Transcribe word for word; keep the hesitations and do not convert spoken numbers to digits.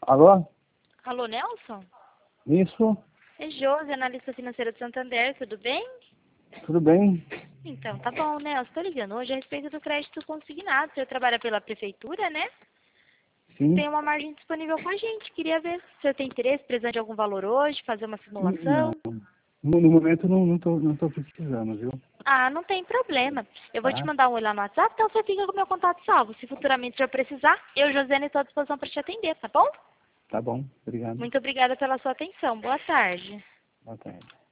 Alô? Alô, Nelson? Isso? É Josi, analista financeira do Santander, tudo bem? Tudo bem? Então, tá bom, Nelson. Estou ligando hoje a respeito do crédito consignado. Você trabalha pela prefeitura, né? Sim? Tem uma margem disponível com a gente. Queria ver se você tem interesse, precisando de algum valor hoje, fazer uma Não. simulação. No, no momento não, não, tô, não tô precisando, viu? Ah, não tem problema. Eu vou te Tá? mandar um oi lá no WhatsApp, então você fica com o meu contato salvo. Se futuramente eu precisar, eu, Josiane, estou à disposição para te atender, tá bom? Tá bom. Obrigado. Muito obrigada pela sua atenção. Boa tarde. Boa tarde.